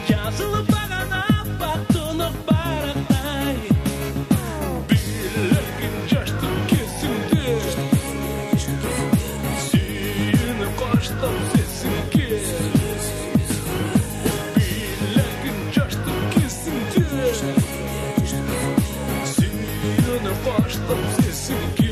Жазылып бағана аппақ тұнық барақтай, билеген жаштық кезіңде сүйіні қоштап сесіңге. Билеген жаштық кезіңде сүйіні қоштап сесіңге.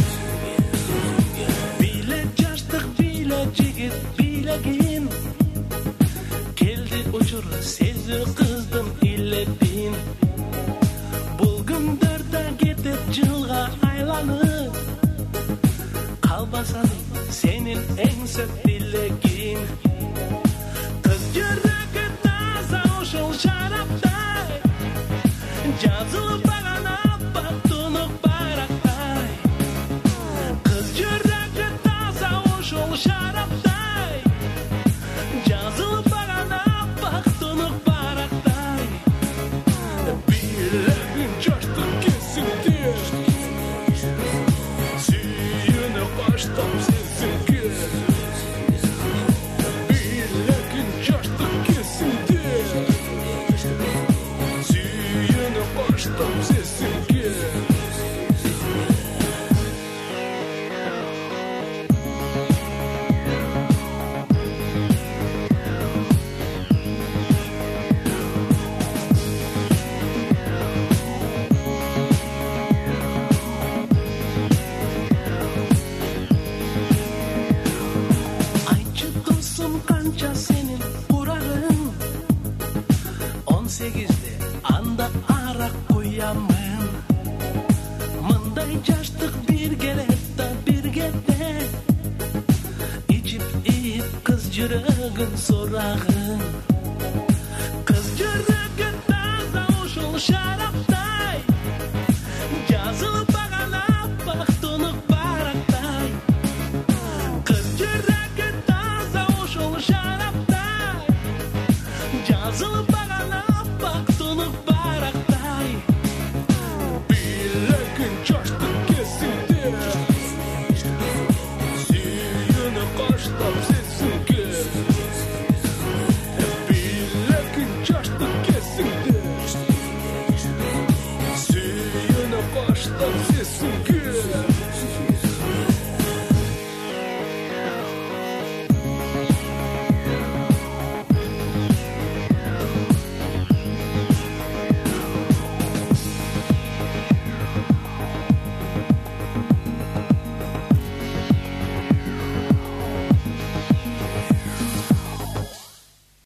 Биле жаштық, биле жігіт, билеген келді ұшыр сезі қыздың илеппен. Бұл күндерді кетіп жылға айланып, қалбасан сенің ең сөп билеген. Қыз жүрегі таза ұшыл шараптай, жазылып бағана аппақ тұнық барақтай. Қыз жүрегі таза ұшыл шараптай, жазылып бағана аппақ тұнық барақтай. Билеген жаштық кезіңде сүйіні қоштап сесіңге. Билеген жаштық кезіңде сүйіні қоштап сесіңге. Айтшы досым, қанша сенің құрағың? 18-де анда арақ қоямын. Мындай жаштық бір келетті, бір кетті. Ичіп қыз жүрегін сорағын. Қыз жүрегі таза ұшыл шараптай, жазылып бағана аппақ тұнық барақтай. Қыз жүрегі таза ұшыл шараптай, жазылып